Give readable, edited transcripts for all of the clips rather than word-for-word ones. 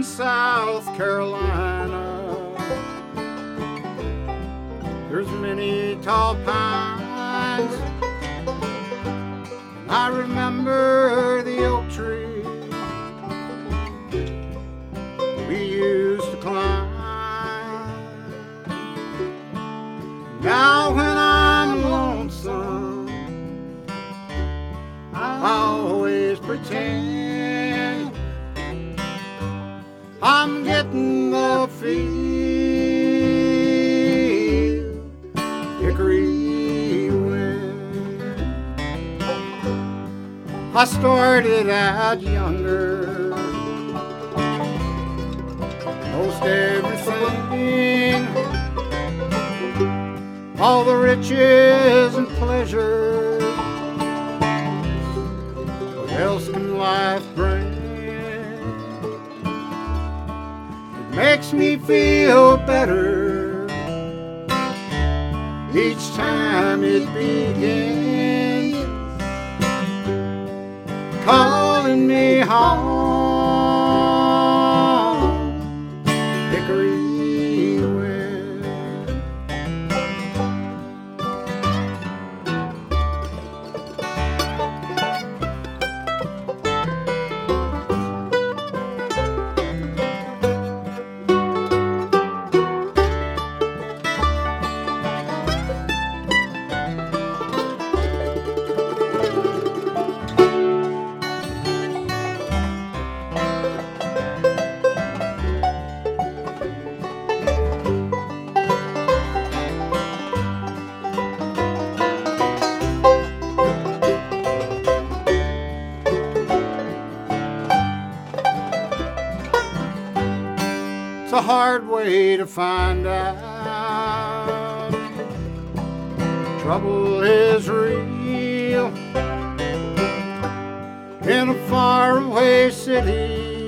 in South Carolina. There's many tall pines, and I remember the oak tree we used to climb. Now when I'm lonesome, I always pretend I'm getting the feel hickory wind. I started out younger, most everything, all the riches and pleasures, what else can life bring? It makes me feel better each time it begins, calling me home, hickory wind. It's a hard way to find out trouble is real in a faraway city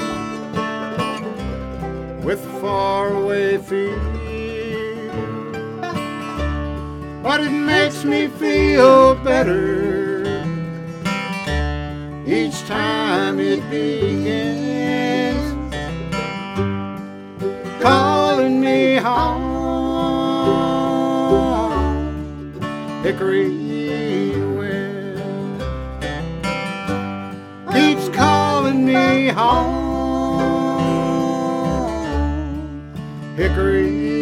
with a faraway feel. But it makes me feel better each time it begins, calling me home, hickory wind keeps calling me home, hickory